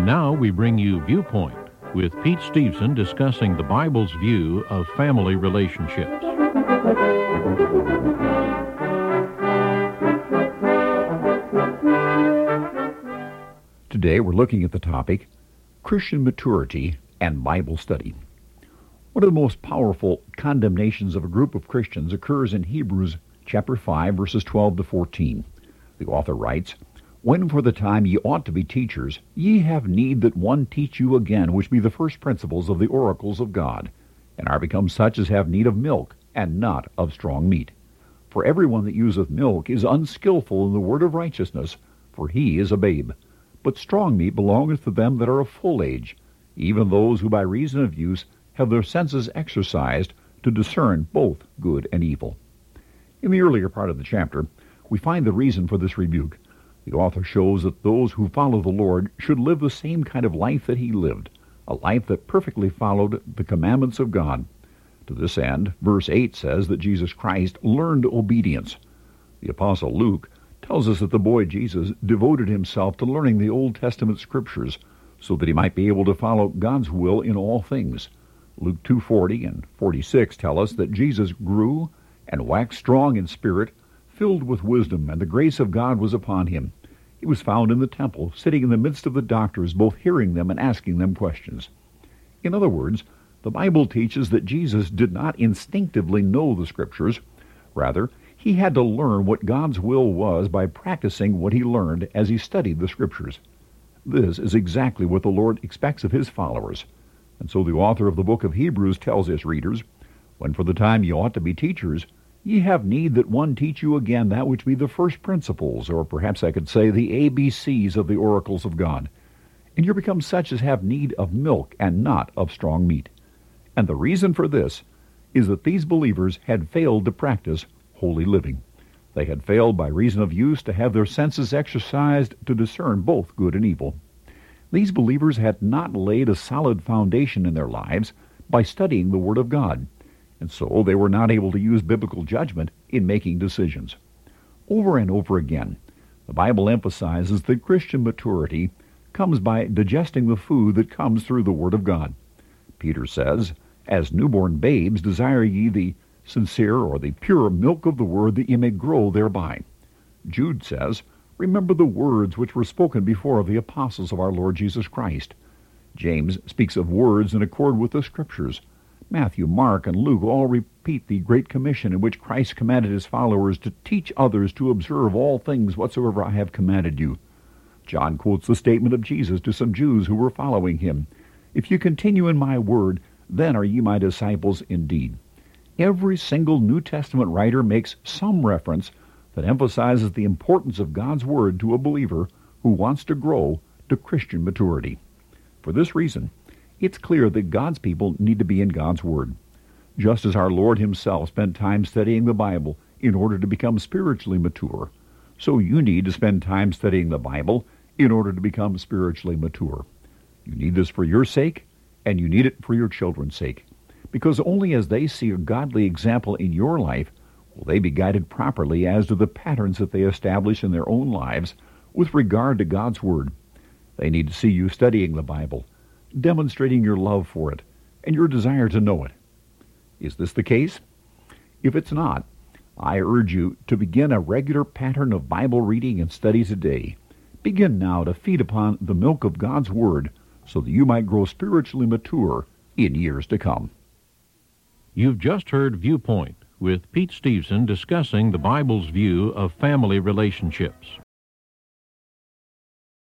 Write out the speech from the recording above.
now we bring you Viewpoint with Pete Stevenson discussing the Bible's view of family relationships. Today we're looking at the topic, Christian maturity and Bible study. One of the most powerful condemnations of a group of Christians occurs in Hebrews chapter 5, verses 12 to 14. The author writes, "When for the time ye ought to be teachers, ye have need that one teach you again, which be the first principles of the oracles of God, and are become such as have need of milk, and not of strong meat. For every one that useth milk is unskillful in the word of righteousness, for he is a babe. But strong meat belongeth to them that are of full age, even those who by reason of use have their senses exercised to discern both good and evil." In the earlier part of the chapter, we find the reason for this rebuke. The author shows that those who follow the Lord should live the same kind of life that he lived, a life that perfectly followed the commandments of God. To this end, verse 8 says that Jesus Christ learned obedience. The Apostle Luke tells us that the boy Jesus devoted himself to learning the Old Testament scriptures so that he might be able to follow God's will in all things. Luke 2:40 and 46 tell us that Jesus grew and waxed strong in spirit, filled with wisdom, and the grace of God was upon him. He was found in the temple, sitting in the midst of the doctors, both hearing them and asking them questions. In other words, the Bible teaches that Jesus did not instinctively know the Scriptures. Rather, he had to learn what God's will was by practicing what he learned as he studied the Scriptures. This is exactly what the Lord expects of his followers. And so the author of the book of Hebrews tells his readers, "When for the time ye ought to be teachers, ye have need that one teach you again that which be the first principles," or perhaps I could say the ABCs of the oracles of God. "And you're become such as have need of milk and not of strong meat." And the reason for this is that these believers had failed to practice holy living. They had failed by reason of use to have their senses exercised to discern both good and evil. These believers had not laid a solid foundation in their lives by studying the Word of God, and so they were not able to use biblical judgment in making decisions. Over and over again, the Bible emphasizes that Christian maturity comes by digesting the food that comes through the Word of God. Peter says, "As newborn babes desire ye the sincere or the pure milk of the Word, that ye may grow thereby." Jude says, "Remember the words which were spoken before of the apostles of our Lord Jesus Christ." James speaks of words in accord with the Scriptures. Matthew, Mark, and Luke all repeat the Great Commission in which Christ commanded his followers to teach others to observe all things whatsoever I have commanded you. John quotes the statement of Jesus to some Jews who were following him, "If you continue in my word, then are ye my disciples indeed." Every single New Testament writer makes some reference that emphasizes the importance of God's word to a believer who wants to grow to Christian maturity. For this reason, it's clear that God's people need to be in God's Word. Just as our Lord himself spent time studying the Bible in order to become spiritually mature, so you need to spend time studying the Bible in order to become spiritually mature. You need this for your sake, and you need it for your children's sake, because only as they see a godly example in your life will they be guided properly as to the patterns that they establish in their own lives with regard to God's Word. They need to see you studying the Bible, demonstrating your love for it, and your desire to know it. Is this the case? If it's not, I urge you to begin a regular pattern of Bible reading and study today. Begin now to feed upon the milk of God's Word so that you might grow spiritually mature in years to come. You've just heard Viewpoint with Pete Stevenson discussing the Bible's view of family relationships.